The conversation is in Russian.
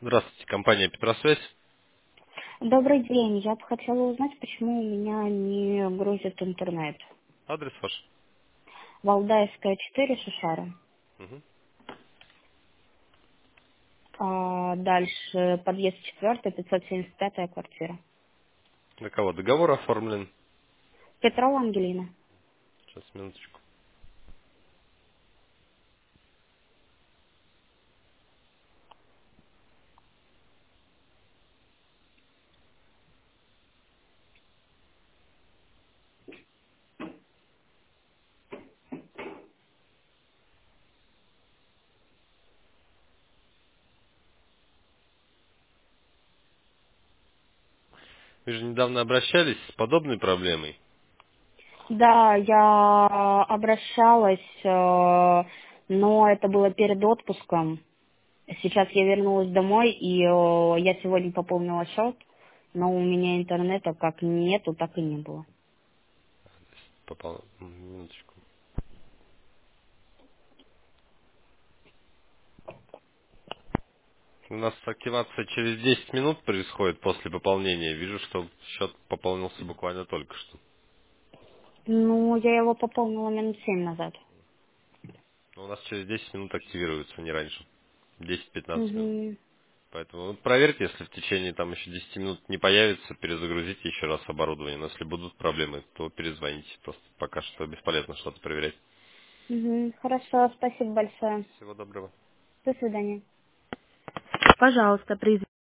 Здравствуйте, компания Петросвязь. Добрый день. Я бы хотела узнать, почему у меня не грузит интернет. Адрес ваш. Валдаевская, 4, Шишара. Мгм. Дальше подъезд 4, 575 квартира. Для кого договор оформлен? Петрова Ангелина. Сейчас, минуточку. Вы же недавно обращались с подобной проблемой. Да, я обращалась, но это было перед отпуском. Сейчас я вернулась домой, и я сегодня пополнила счет, но у меня интернета как нету, так и не было. Минуточку. У нас активация через 10 минут происходит после пополнения. Вижу, что счет пополнился буквально только что. Ну, я его пополнила минут 7 назад. Но у нас через 10 минут активируется, не раньше. 10-15 минут. Угу. Поэтому проверьте, если в течение там еще 10 минут не появится, перезагрузите еще раз оборудование. Но если будут проблемы, то перезвоните. Просто пока что бесполезно что-то проверять. Угу. Хорошо, спасибо большое. Всего доброго. До свидания. Пожалуйста,